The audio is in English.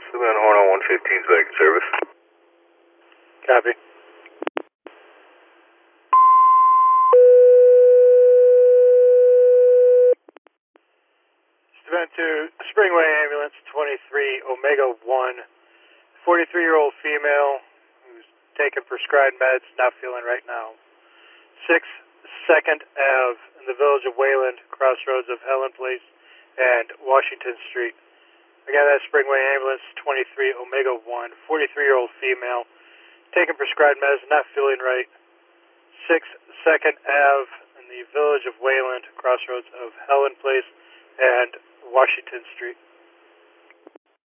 Savannah Horn on 115's back in service. Copy. Event 2, Springway Ambulance 23 Omega 1, 43-year-old female who's taking prescribed meds, not feeling right now. 6 2nd Ave in the village of Wayland, crossroads of Helen Place and Washington Street. Again, that's Springway Ambulance 23 Omega 1, 43-year-old female taking prescribed meds, not feeling right. 6 2nd Ave in the village of Wayland, crossroads of Helen Place and Washington Street.